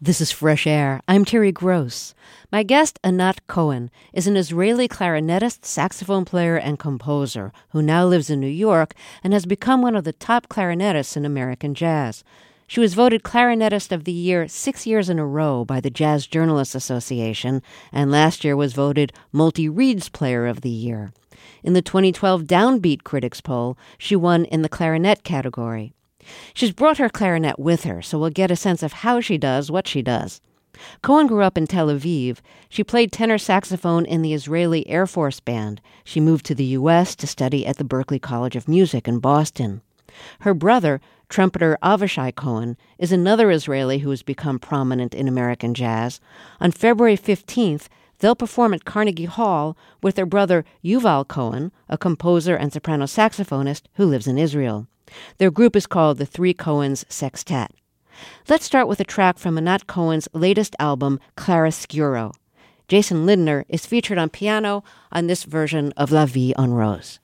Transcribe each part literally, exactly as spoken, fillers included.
This is Fresh Air. I'm Terry Gross. My guest, Anat Cohen, is an Israeli clarinetist, saxophone player, and composer who now lives in New York and has become one of the top clarinetists in American jazz. She was voted Clarinetist of the Year six years in a row by the Jazz Journalists Association, and last year was voted Multi Reeds Player of the Year. In the twenty twelve Downbeat Critics poll, she won in the clarinet category. She's brought her clarinet with her, so we'll get a sense of how she does what she does. Cohen grew up in Tel Aviv. She played tenor saxophone in the Israeli Air Force Band. She moved to the U S to study at the Berklee College of Music in Boston. Her brother, trumpeter Avishai Cohen, is another Israeli who has become prominent in American jazz. On February fifteenth, they'll perform at Carnegie Hall with their brother Yuval Cohen, a composer and soprano saxophonist who lives in Israel. Their group is called the Three Cohens Sextet. Let's start with a track from Anat Cohen's latest album, Claroscuro. Jason Lindner is featured on piano on this version of La Vie en Rose.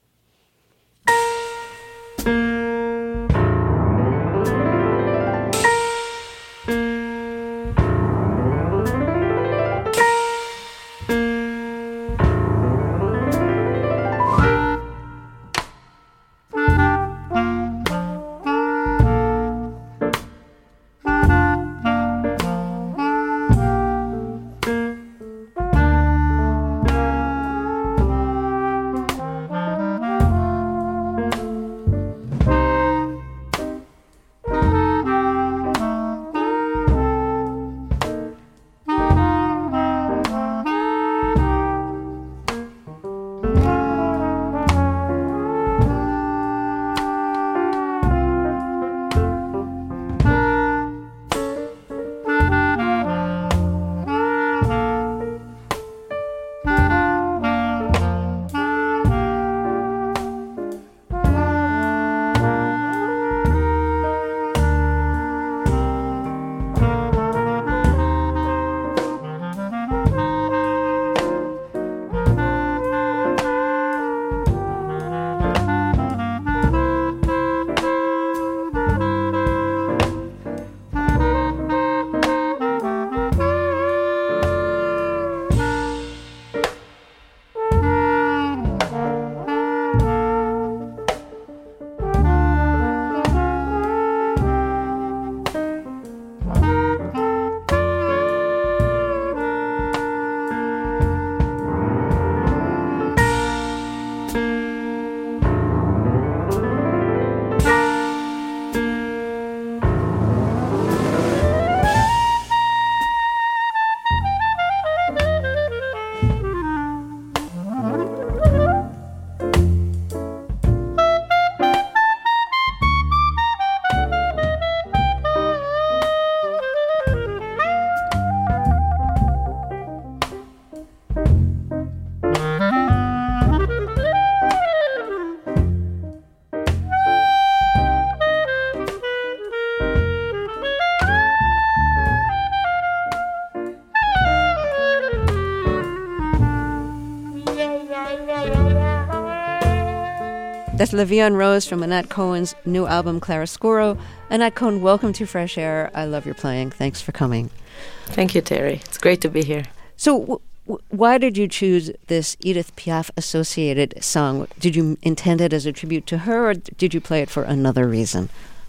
That's La Vie en Rose from Anat Cohen's new album, Claroscuro. Anat Cohen, welcome to Fresh Air. I love your playing. Thanks for coming. Thank you, Terry. It's great to be here. So w- w- why did you choose this Edith Piaf-associated song? Did you intend it as a tribute to her, or did you play it for another reason?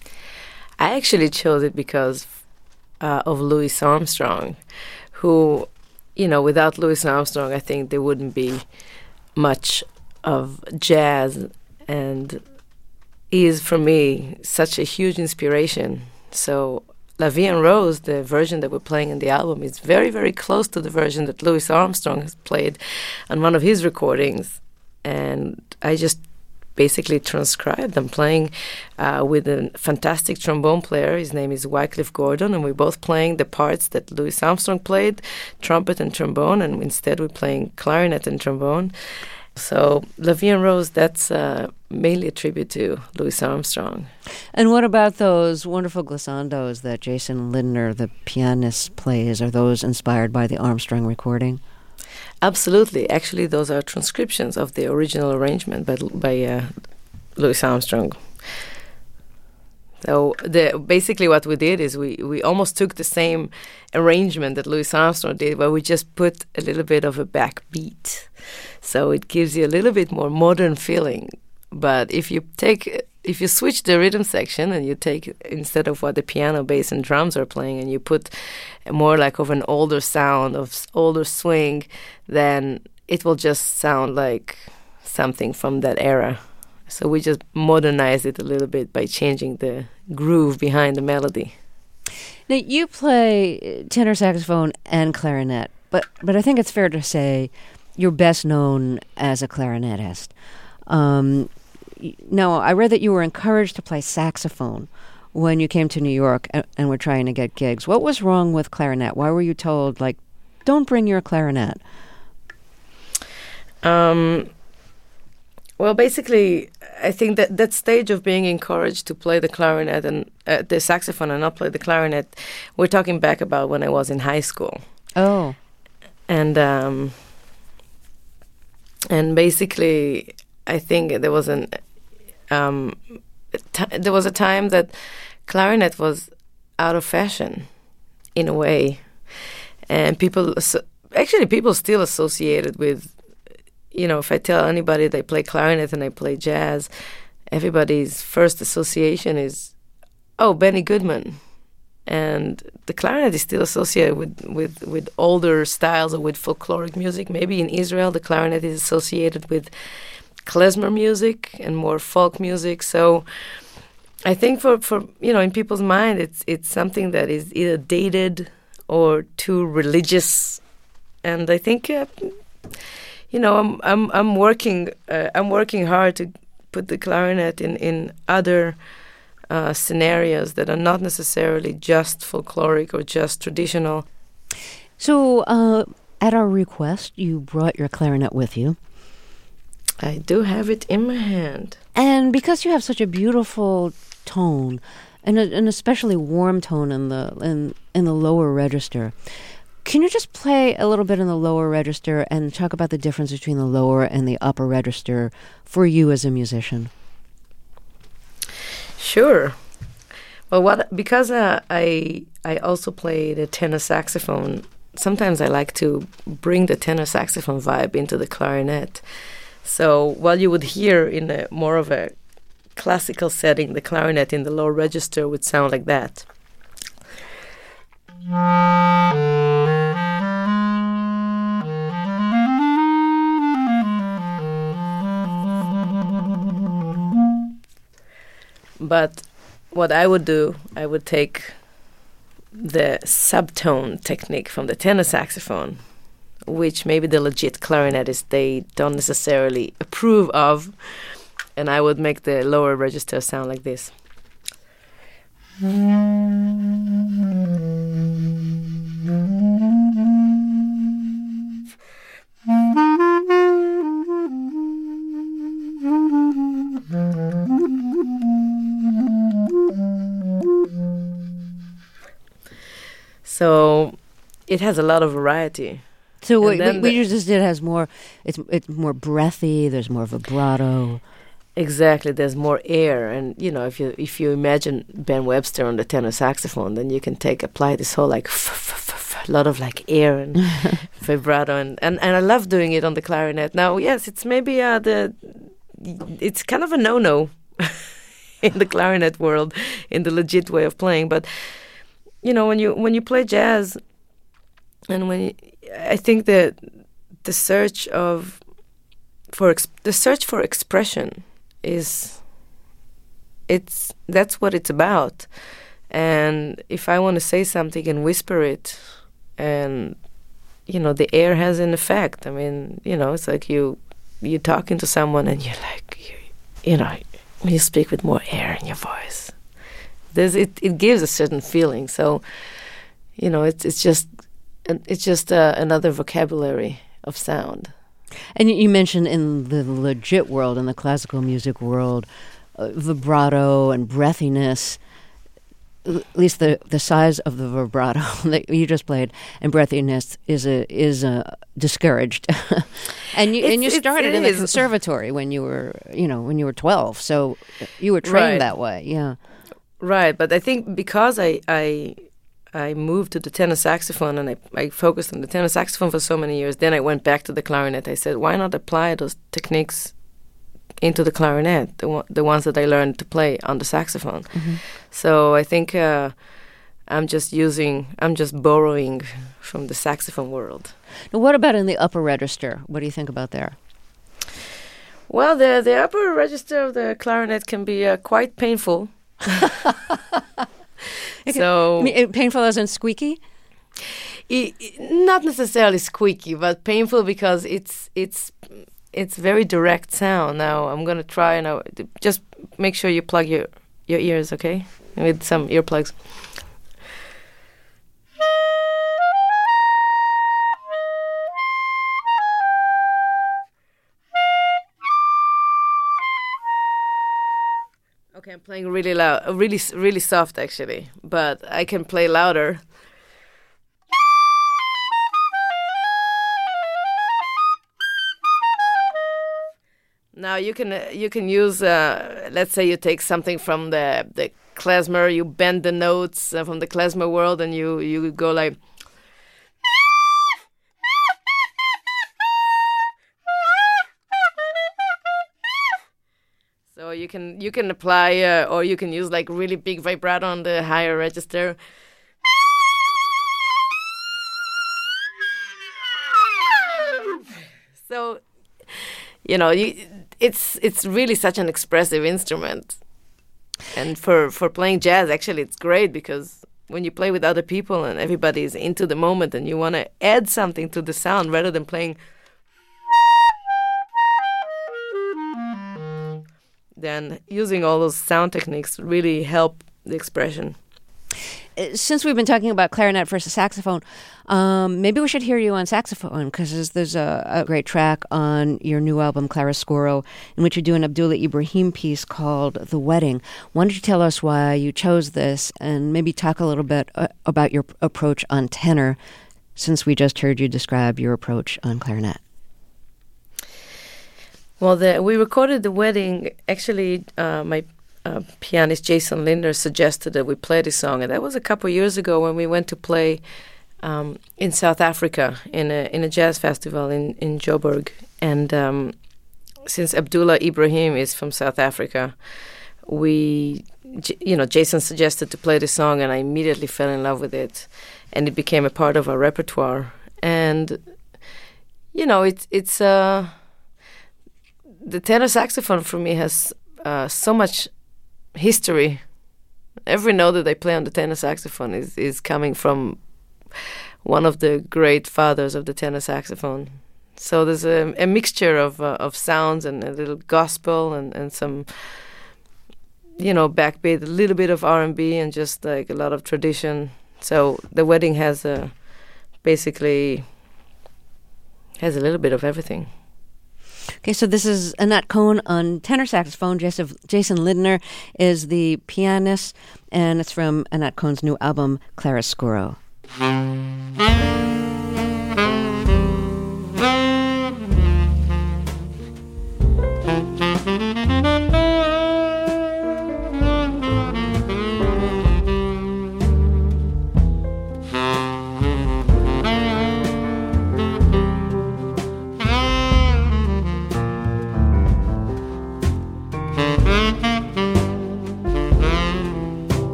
I actually chose it because uh, of Louis Armstrong, who, you know, without Louis Armstrong, I think there wouldn't be much of jazz. And he is, for me, such a huge inspiration. So La Vie en Rose, the version that we're playing in the album, is very, very close to the version that Louis Armstrong has played on one of his recordings. And I just basically transcribed them, playing uh, with a fantastic trombone player. His name is Wycliffe Gordon, and we're both playing the parts that Louis Armstrong played, trumpet and trombone, and instead we're playing clarinet and trombone. So La Vie en Rose, that's uh, mainly a tribute to Louis Armstrong. And what about those wonderful glissandos that Jason Lindner, the pianist, plays? Are those inspired by the Armstrong recording? Absolutely. Actually, those are transcriptions of the original arrangement by, by uh, Louis Armstrong. So the basically what we did is we, we almost took the same arrangement that Louis Armstrong did, where we just put a little bit of a backbeat, so it gives you a little bit more modern feeling. But if you take if you switch the rhythm section and you take, instead of what the piano, bass, and drums are playing, and you put more like of an older sound, of s- older swing, then it will just sound like something from that era. So we just modernize it a little bit by changing the groove behind the melody. Now, you play tenor saxophone and clarinet, but but I think it's fair to say you're best known as a clarinetist. Um, y- now, I read that you were encouraged to play saxophone when you came to New York and, and were trying to get gigs. What was wrong with clarinet? Why were you told, like, don't bring your clarinet? Um, well, basically, I think that that stage of being encouraged to play the clarinet and uh, the saxophone and not play the clarinet, we're talking back about when I was in high school. Oh. And um, and basically, I think there was an um, t- there was a time that clarinet was out of fashion, in a way, and people asso- actually people still associated with. You know, if I tell anybody they play clarinet and I play jazz, everybody's first association is, oh, Benny Goodman. And the clarinet is still associated with, with, with older styles or with folkloric music. Maybe in Israel, the clarinet is associated with klezmer music and more folk music. So I think for, for you know, in people's mind, it's it's something that is either dated or too religious. And I think... Uh, You know, I'm I'm I'm working uh, I'm working hard to put the clarinet in in other uh, scenarios that are not necessarily just folkloric or just traditional. So, uh, at our request, you brought your clarinet with you. I do have it in my hand. And because you have such a beautiful tone, and a, an especially warm tone in the in in the lower register, can you just play a little bit in the lower register and talk about the difference between the lower and the upper register for you as a musician? Sure. Well, what because uh, I I also play the tenor saxophone. Sometimes I like to bring the tenor saxophone vibe into the clarinet. So while you would hear in a more of a classical setting, the clarinet in the lower register would sound like that. But what I would do, I would take the subtone technique from the tenor saxophone, which maybe the legit clarinetists, they don't necessarily approve of, and I would make the lower register sound like this. So it has a lot of variety. So what, then what the- you just did has more, it's it's more breathy, there's more vibrato. Exactly, there's more air, and you know, if you if you imagine Ben Webster on the tenor saxophone, then you can take apply this whole like a lot of like air and vibrato, and, and and I love doing it on the clarinet. Now, yes, it's maybe uh, the it's kind of a no-no in the clarinet world, in the legit way of playing, but you know, when you when you play jazz, and when you, I think that the search of for ex- the search for expression is it's that's what it's about. And if I want to say something and whisper it, and you know, the air has an effect. I mean, you know, it's like you you're talking to someone and you're like you, you know, when you speak with more air in your voice, there's it it gives a certain feeling. So you know, it's it's just it's just uh, another vocabulary of sound. And you mentioned in the legit world, in the classical music world, uh, vibrato and breathiness, at least the, the size of the vibrato that you just played, and breathiness is a, is a discouraged. and you It's, and you it's, started it in the is. conservatory when you were, you know, when you were twelve, so you were trained Right. that way, yeah. Right, but I think because I I I moved to the tenor saxophone and I, I focused on the tenor saxophone for so many years, then I went back to the clarinet. I said, why not apply those techniques into the clarinet, the, one, the ones that I learned to play on the saxophone. Mm-hmm. So I think uh, I'm just using, I'm just borrowing from the saxophone world. Now, what about in the upper register? What do you think about there? Well, the, the upper register of the clarinet can be uh, quite painful. So mean, painful as in squeaky? It, it, not necessarily squeaky, but painful because it's it's it's very direct sound. Now I'm gonna try now. Just make sure you plug your your ears, okay, with some earplugs. Okay, I'm playing really loud, uh, really, really soft actually, but I can play louder. Now you can uh, you can use, uh, let's say you take something from the the klezmer, you bend the notes uh, from the klezmer world, and you you go like. So you can you can apply uh, or you can use like really big vibrato on the higher register. So, you know, you, it's it's really such an expressive instrument, and for for playing jazz, actually, it's great because when you play with other people and everybody is into the moment, and you want to add something to the sound rather than playing. Then using all those sound techniques really help the expression. Since we've been talking about clarinet versus saxophone, um, maybe we should hear you on saxophone, because there's a, a great track on your new album, Chiaroscuro, in which you do an Abdullah Ibrahim piece called The Wedding. Why don't you tell us why you chose this, and maybe talk a little bit uh, about your approach on tenor, since we just heard you describe your approach on clarinet. Well, the, we recorded The Wedding. Actually, uh, my uh, pianist Jason Lindner suggested that we play this song, and that was a couple of years ago when we went to play um, in South Africa in a in a jazz festival in in Joburg. And um, since Abdullah Ibrahim is from South Africa, we, you know, Jason suggested to play this song, and I immediately fell in love with it, and it became a part of our repertoire. And you know, it's it's uh the tenor saxophone for me has uh, so much history. Every note that I play on the tenor saxophone is, is coming from one of the great fathers of the tenor saxophone. So there's a, a mixture of uh, of sounds and a little gospel and, and some, you know, backbeat, a little bit of R and B and just like a lot of tradition. So The Wedding has a, basically has a little bit of everything. Okay, so this is Anat Cohen on tenor saxophone. Jason, Jason Lindner is the pianist, and it's from Anat Cohen's new album, Chiaroscuro.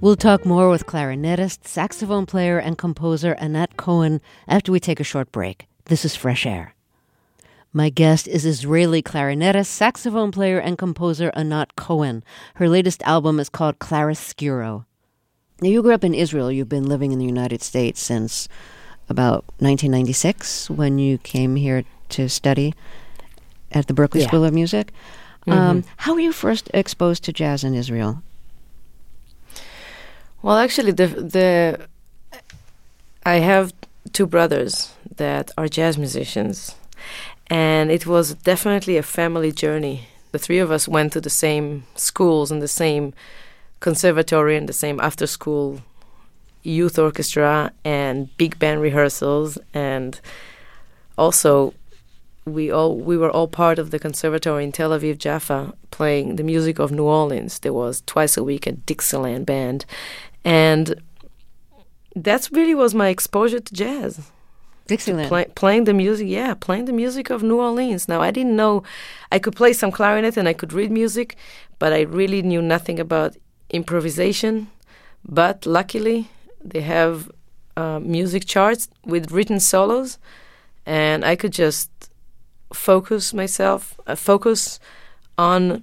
We'll talk more with clarinetist, saxophone player, and composer Anat Cohen after we take a short break. This is Fresh Air. My guest is Israeli clarinetist, saxophone player, and composer Anat Cohen. Her latest album is called Chiaroscuro. Now, you grew up in Israel. You've been living in the United States since about nineteen ninety-six, when you came here to study at the Berklee Yeah. School of Music. Mm-hmm. Um, how were you first exposed to jazz in Israel? Well, actually, the the I have two brothers that are jazz musicians, and it was definitely a family journey. The three of us went to the same schools and the same conservatory and the same after-school youth orchestra and big band rehearsals, and also we all we were all part of the conservatory in Tel Aviv, Jaffa, playing the music of New Orleans. There was twice a week a Dixieland band, and that's really was my exposure to jazz. Dixieland. Play, playing the music, yeah, playing the music of New Orleans. Now, I didn't know, I could play some clarinet and I could read music, but I really knew nothing about improvisation. But luckily, they have uh, music charts with written solos, and I could just focus myself, uh, focus on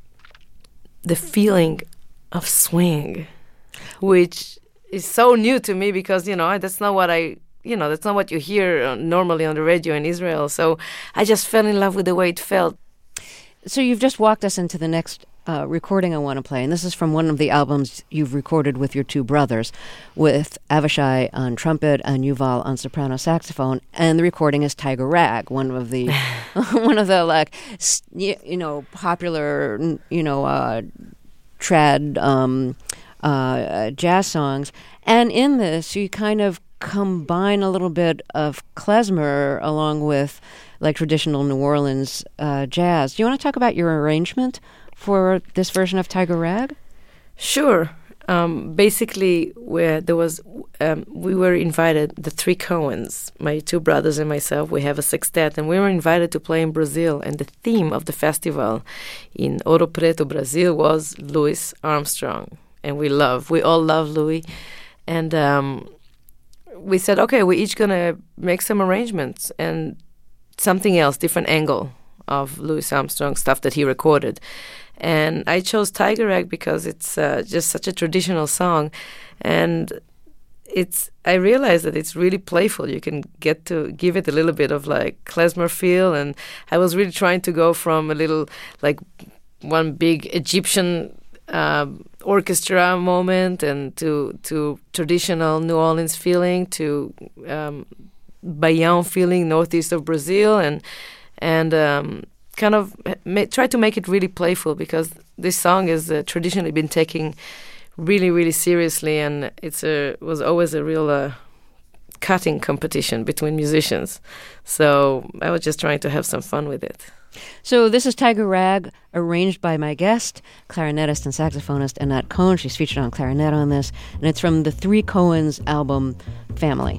the feeling of swing, which is so new to me because, you know, that's not what I, you know, that's not what you hear uh, normally on the radio in Israel. So I just fell in love with the way it felt. So you've just walked us into the next uh, recording I want to play, and this is from one of the albums you've recorded with your two brothers, with Avishai on trumpet and Yuval on soprano saxophone, and the recording is Tiger Rag, one of the one of the like s- you, you know popular you know uh, trad um, uh, jazz songs, and in this you kind of combine a little bit of klezmer along with like traditional New Orleans uh, jazz. Do you want to talk about your arrangement for this version of Tiger Rag? Sure. Um, basically, where there was, um, we were invited, the three Cohens, my two brothers and myself, we have a sextet, and we were invited to play in Brazil. And the theme of the festival in Ouro Preto, Brazil, was Louis Armstrong. And we love, we all love Louis. And um, we said, okay, we're each going to make some arrangements and something else, different angle of Louis Armstrong, stuff that he recorded. And I chose Tiger Rag because it's uh, just such a traditional song. And it's I realized that it's really playful. You can get to give it a little bit of like klezmer feel. And I was really trying to go from a little like one big Egyptian uh, orchestra moment and to, to traditional New Orleans feeling to um, Baião feeling northeast of Brazil, and and um, kind of ma- try to make it really playful because this song has uh, traditionally been taken really, really seriously, and it's a was always a real uh, cutting competition between musicians. So I was just trying to have some fun with it. So this is Tiger Rag, arranged by my guest, clarinetist and saxophonist Anat Cohen. She's featured on clarinet on this, and it's from the Three Cohens album Family.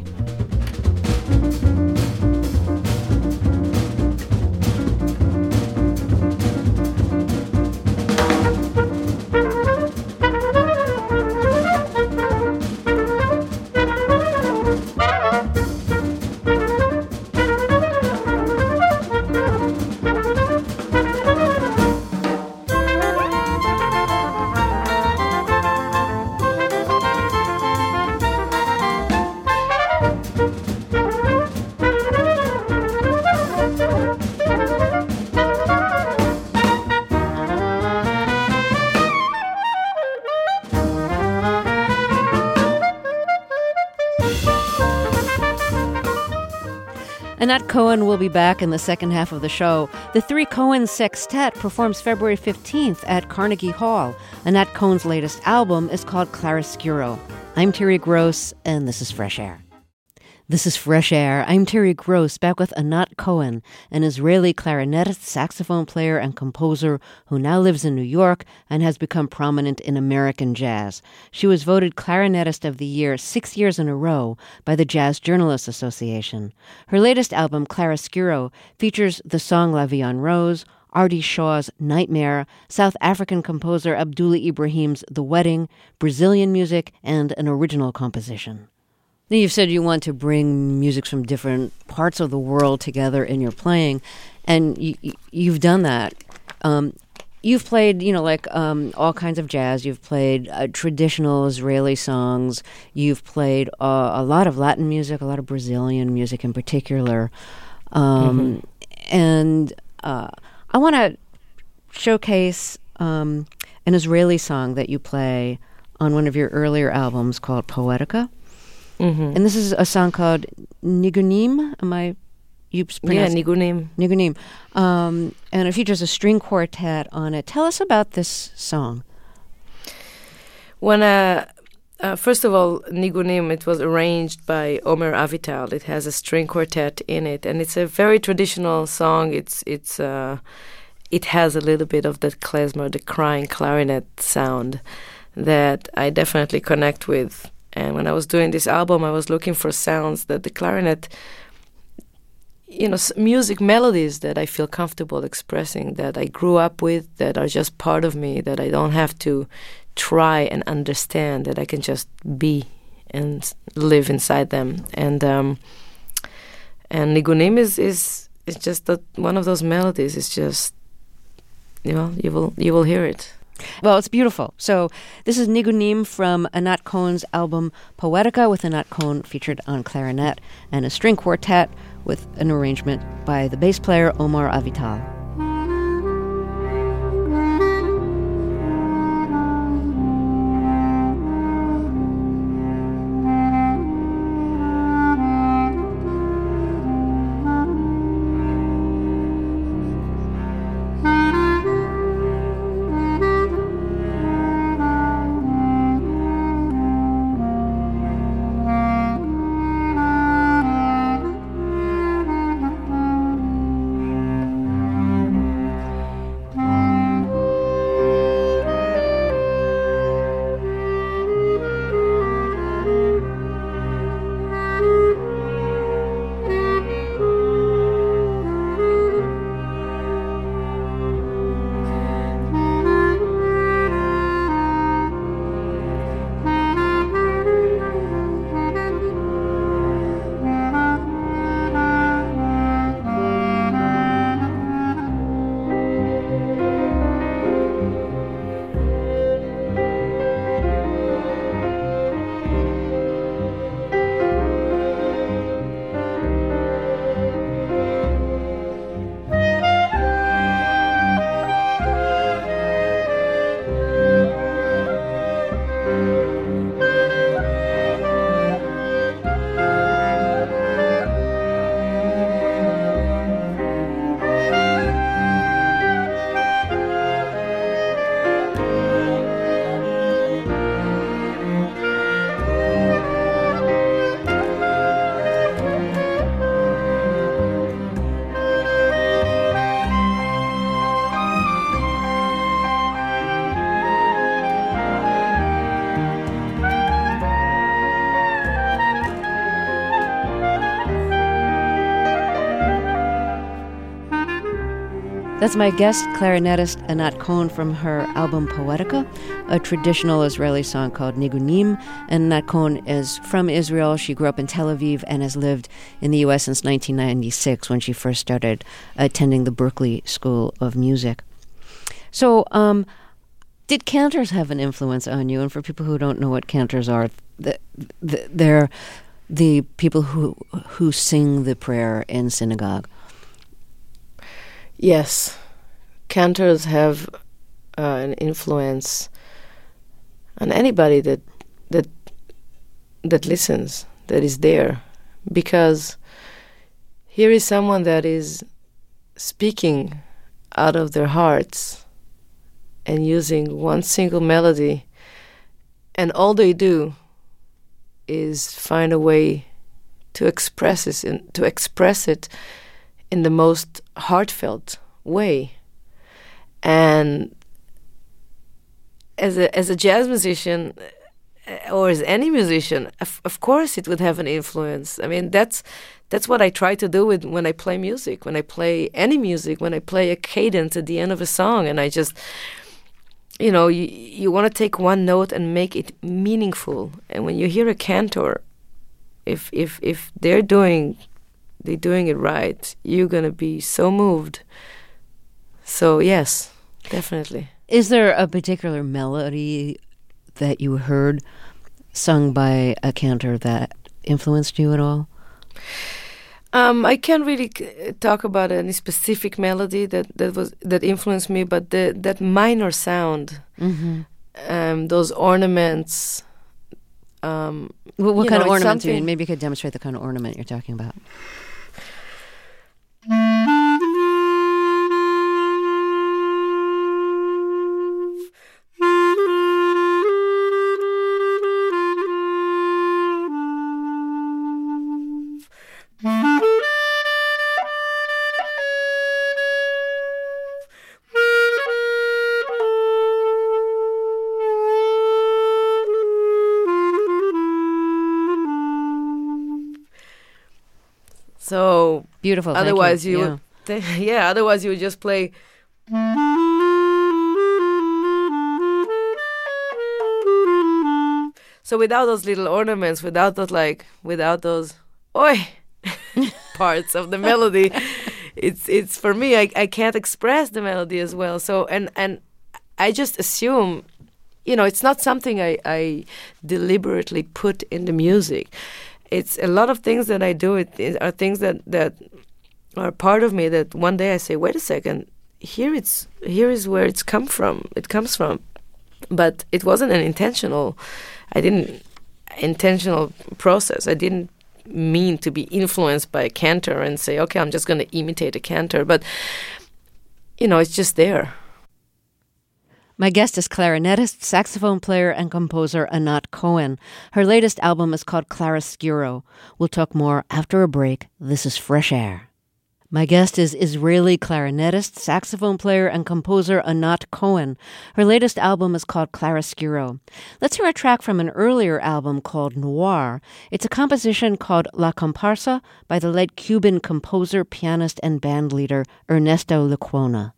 Anat Cohen will be back in the second half of the show. The Three Cohen Sextet performs February fifteenth at Carnegie Hall. Anat Cohen's latest album is called Chiaroscuro. I'm Terry Gross, and this is Fresh Air. This is Fresh Air. I'm Terry Gross, back with Anat Cohen, an Israeli clarinetist, saxophone player, and composer who now lives in New York and has become prominent in American jazz. She was voted Clarinetist of the Year six years in a row by the Jazz Journalists Association. Her latest album, Chiaroscuro, features the song La Vie en Rose, Artie Shaw's Nightmare, South African composer Abdullah Ibrahim's The Wedding, Brazilian music, and an original composition. Now, you've said you want to bring music from different parts of the world together in your playing, and you, you've done that. Um, you've played, you know, like um, all kinds of jazz. You've played uh, traditional Israeli songs. You've played uh, a lot of Latin music, a lot of Brazilian music in particular. Um, mm-hmm. And uh, I want to showcase um, an Israeli song that you play on one of your earlier albums called Poetica. Mm-hmm. And this is a song called Nigunim. Am I... You yeah, Nigunim. Nigunim. Um, and it features a string quartet on it. Tell us about this song. When, uh, uh, first of all, Nigunim, it was arranged by Omer Avital. It has a string quartet in it, and it's a very traditional song. It's it's uh, it has a little bit of that klezmer, the crying clarinet sound that I definitely connect with. And when I was doing this album, I was looking for sounds that the clarinet, you know, music melodies that I feel comfortable expressing, that I grew up with, that are just part of me, that I don't have to try and understand, that I can just be and live inside them. And um, and Nigunim is is is just that one of those melodies. It's just, you know, you will you will hear it. Well, it's beautiful. So this is Nigunim from Anat Cohen's album Poetica, with Anat Cohen featured on clarinet, and a string quartet with an arrangement by the bass player Omar Avital. That's my guest, clarinetist Anat Cohen, from her album Poetica, a traditional Israeli song called Nigunim. And Anat Cohen is from Israel. She grew up in Tel Aviv and has lived in the U S since nineteen ninety-six, when she first started attending the Berklee School of Music. So, um, did cantors have an influence on you? And for people who don't know what cantors are, the, the, they're the people who who sing the prayer in synagogue. Yes, cantors have uh, an influence on anybody that that that listens, that is there, because here is someone that is speaking out of their hearts and using one single melody, and all they do is find a way to express it, in, to express it in the most heartfelt way. And as a as a jazz musician, or as any musician, of, of course it would have an influence. I mean, that's that's what I try to do with when I play music, when I play any music, when I play a cadence at the end of a song, and I just, you know, you, you want to take one note and make it meaningful. And when you hear a cantor, if if if they're doing they're doing it right, you're gonna be so moved. So yes, definitely. Is there a particular melody that you heard sung by a cantor that influenced you at all? Um, I can't really c- talk about any specific melody that, that was that influenced me, but the, that minor sound, mm-hmm. um, those ornaments. Um, well, what kind know, of ornaments? You mean? Maybe you could demonstrate the kind of ornament you're talking about. So beautiful. Otherwise, you, you yeah. would, th- yeah. Otherwise, you would just play. So without those little ornaments, without those like, without those oi parts of the melody, it's it's for me. I I can't express the melody as well. So and and I just assume, you know, it's not something I I deliberately put in the music. It's a lot of things that I do. It, it are things that, that are part of me. That one day I say, "Wait a second, here it's here is where it's come from. It comes from," but it wasn't an intentional. I didn't intentional process. I didn't mean to be influenced by a cantor and say, "Okay, I'm just going to imitate a cantor." But you know, it's just there. My guest is clarinetist, saxophone player, and composer Anat Cohen. Her latest album is called Chiaroscuro. We'll talk more after a break. This is Fresh Air. My guest is Israeli clarinetist, saxophone player, and composer Anat Cohen. Her latest album is called Chiaroscuro. Let's hear a track from an earlier album called Noir. It's a composition called La Comparsa by the late Cuban composer, pianist, and bandleader Ernesto Lecuona.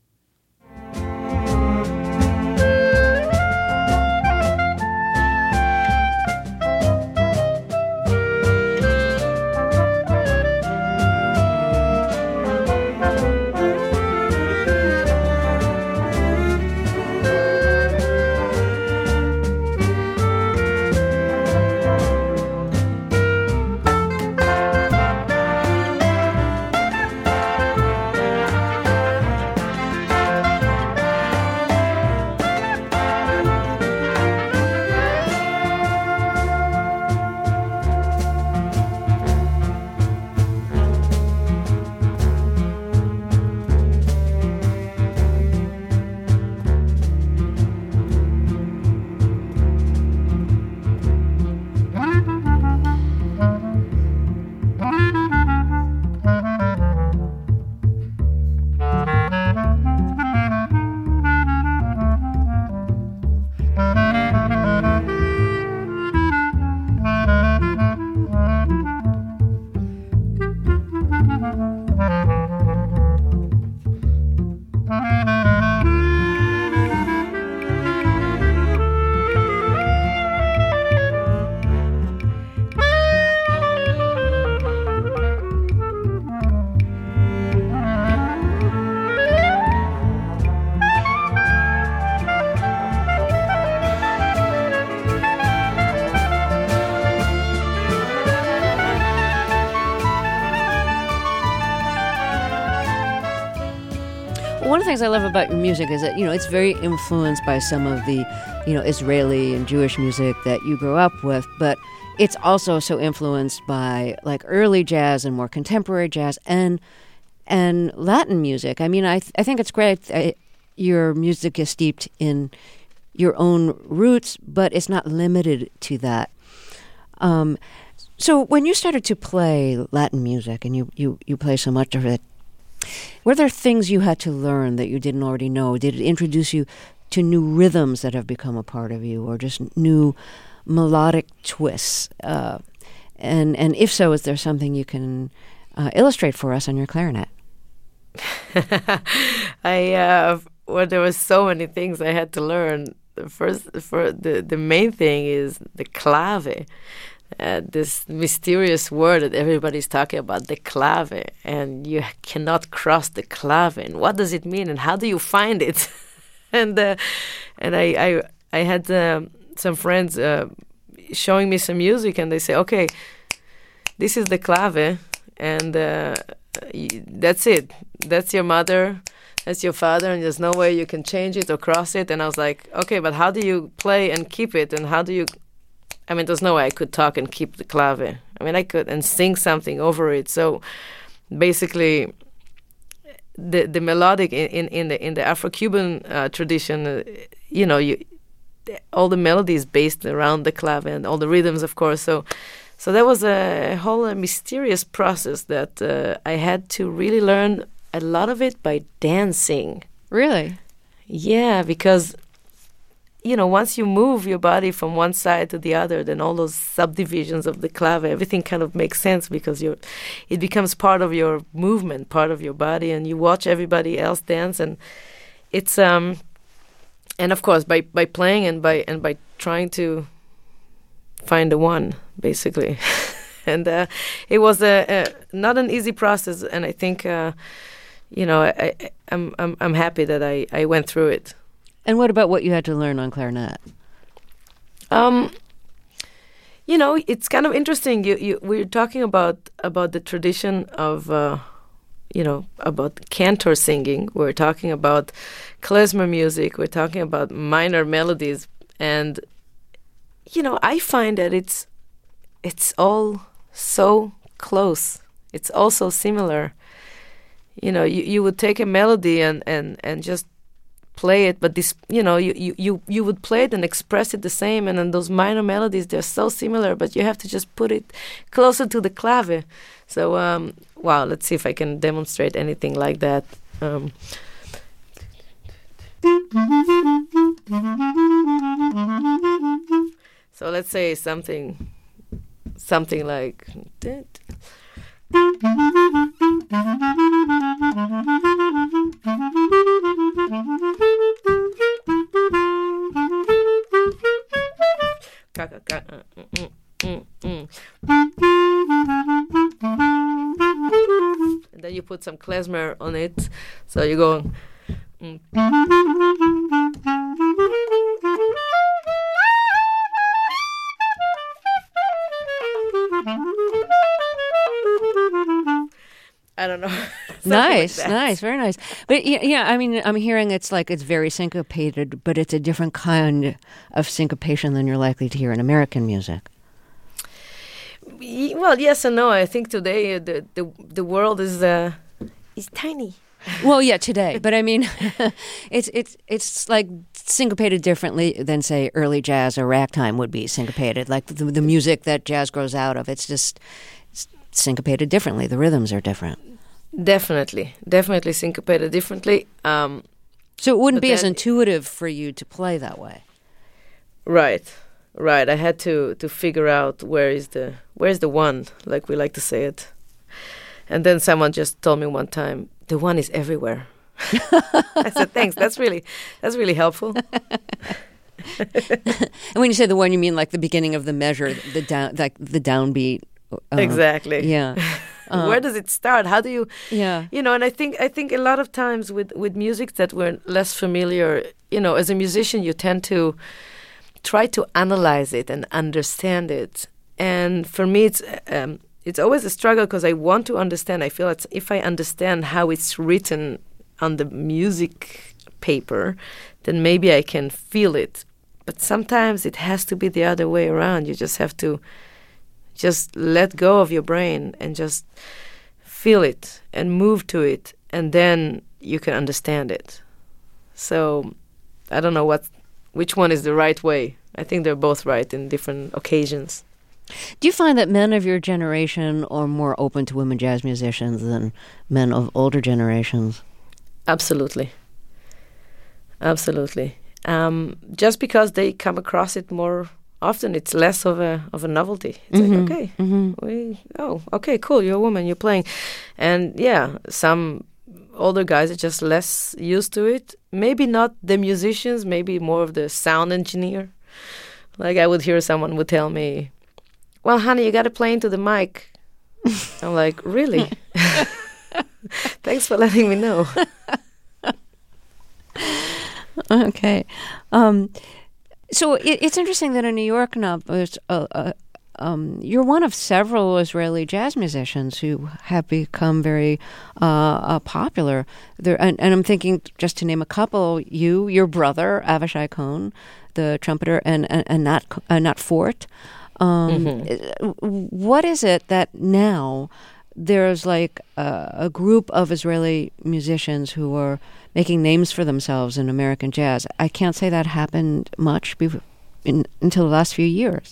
One of the things I love about your music is that, you know, it's very influenced by some of the, you know, Israeli and Jewish music that you grew up with, but it's also so influenced by like early jazz and more contemporary jazz and and Latin music. I mean, I th- I think it's great. I, your music is steeped in your own roots, but it's not limited to that. Um, so when you started to play Latin music and you, you, you play so much of it, were there things you had to learn that you didn't already know? Did it introduce you to new rhythms that have become a part of you, or just new melodic twists? Uh, and and if so, is there something you can uh, illustrate for us on your clarinet? I uh, well, there were so many things I had to learn. The first, for the the main thing is the clave. Uh, this mysterious word that everybody's talking about, the clave, and you cannot cross the clave. And what does it mean? And how do you find it? and uh, and I I, I had um, some friends uh, showing me some music, and they say, okay, this is the clave, and uh, that's it. That's your mother, that's your father, and there's no way you can change it or cross it. And I was like, okay, but how do you play and keep it? And how do you... I mean, there's no way I could talk and keep the clave. I mean, I could, and sing something over it. So basically, the the melodic in, in, in the in the Afro-Cuban uh, tradition, uh, you know, you all the melodies based around the clave and all the rhythms, of course. So so that was a whole uh, mysterious process that uh, I had to really learn a lot of it by dancing. Really? Yeah, because... you know, once you move your body from one side to the other, then all those subdivisions of the clave, everything kind of makes sense because you're, it becomes part of your movement, part of your body, and you watch everybody else dance, and it's um, and of course by, by playing and by and by trying to find the one, basically, and uh, it was a, a not an easy process, and I think, uh, you know, I, I, I'm I'm I'm happy that I, I went through it. And what about what you had to learn on clarinet? Um, you know, it's kind of interesting. You, you, we're talking about about the tradition of, uh, you know, about cantor singing. We're talking about klezmer music. We're talking about minor melodies, and you know, I find that it's it's all so close. It's all so similar. You know, you, you would take a melody and, and, and just play it, but this, you know, you, you, you, you would play it and express it the same, and then those minor melodies, they're so similar, but you have to just put it closer to the clave. So, um, wow, let's see if I can demonstrate anything like that. Um, so let's say something, something like... And then you put some klezmer on it, so you go. Mm. I don't know. Nice, like nice, very nice. But yeah, yeah, I mean, I'm hearing it's like it's very syncopated, but it's a different kind of syncopation than you're likely to hear in American music. Well, yes and no. I think today the the, the world is uh, is tiny. Well, yeah, today, but I mean, it's it's it's like syncopated differently than say early jazz or ragtime would be syncopated. Like the, the music that jazz grows out of, it's just it's syncopated differently. The rhythms are different. Definitely, definitely syncopated differently. Um, so it wouldn't be as intuitive for you to play that way. Right, right. I had to, to figure out where is the where is the one, like we like to say it. And then someone just told me one time, the one is everywhere. I said, thanks. That's really that's really helpful. And when you say the one, you mean like the beginning of the measure, the down, like the downbeat. Uh, exactly. Yeah. Uh, Where does it start? How do you? Yeah. You know, and I think I think a lot of times with with music that we're less familiar, you know, as a musician, you tend to try to analyze it and understand it. And for me, it's um, it's always a struggle because I want to understand. I feel it's if I understand how it's written on the music paper, then maybe I can feel it. But sometimes it has to be the other way around. You just have to just let go of your brain and just feel it and move to it, and then you can understand it. So I don't know what, which one is the right way. I think they're both right in different occasions. Do you find that men of your generation are more open to women jazz musicians than men of older generations? Absolutely. Absolutely. Um, just because they come across it more often it's less of a of a novelty. It's Mm-hmm. like, okay, Mm-hmm. we oh okay, cool, you're a woman, you're playing, and yeah, some older guys are just less used to it. Maybe not the musicians, maybe more of the sound engineer. Like I would hear someone would tell me, "Well, honey, you got to play into the mic." I'm like, really? Thanks for letting me know. Okay. Um, so it, it's interesting that in New York now, there's a, a, um, you're one of several Israeli jazz musicians who have become very uh, uh, popular. There, and, and I'm thinking, just to name a couple, you, your brother, Avishai Cohen, the trumpeter, and, and, and Nat, uh, Nat Fort. Um, mm-hmm. What is it that now there's like a, a group of Israeli musicians who are making names for themselves in American jazz? I can't say that happened much be- in, until the last few years.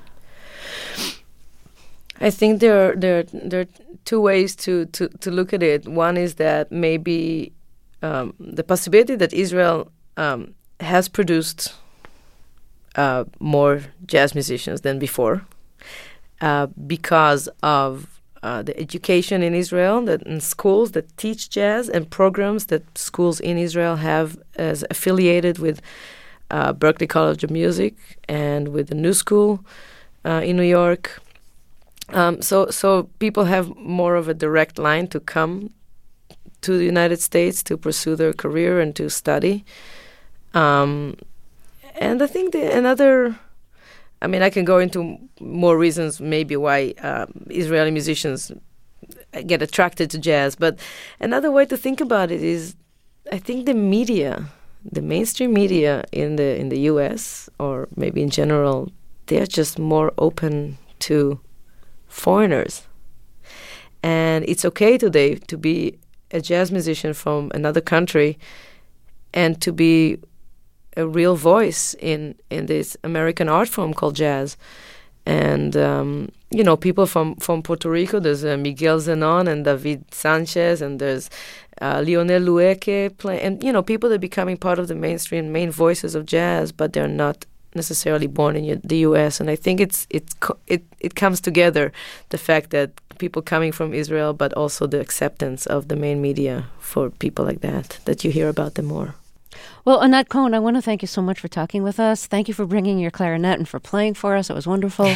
I think there are, there, there are two ways to, to, to look at it. One is that maybe um, the possibility that Israel um, has produced uh, more jazz musicians than before uh, because of Uh, the education in Israel, that in schools that teach jazz, and programs that schools in Israel have as affiliated with uh, Berklee College of Music and with the New School uh, in New York. Um, so, so people have more of a direct line to come to the United States to pursue their career and to study. Um, and I think the, another... I mean, I can go into more reasons maybe why uh, Israeli musicians get attracted to jazz. But another way to think about it is, I think the media, the mainstream media in the in the U S or maybe in general, they're just more open to foreigners. And it's okay today to be a jazz musician from another country and to be a real voice in, in this American art form called jazz. And, um, you know, people from, from Puerto Rico, there's uh, Miguel Zenon and David Sanchez, and there's uh, Lionel Lueke, play, and, you know, people that are becoming part of the mainstream, main voices of jazz, but they're not necessarily born in the U S. And I think it's, it's it, it comes together, the fact that people coming from Israel, but also the acceptance of the main media for people like that, that you hear about them more. Well, Anat Cohen, I want to thank you so much for talking with us. Thank you for bringing your clarinet and for playing for us. It was wonderful.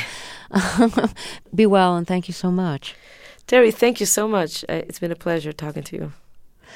Be well, and thank you so much. Terry, thank you so much. Uh, it's been a pleasure talking to you.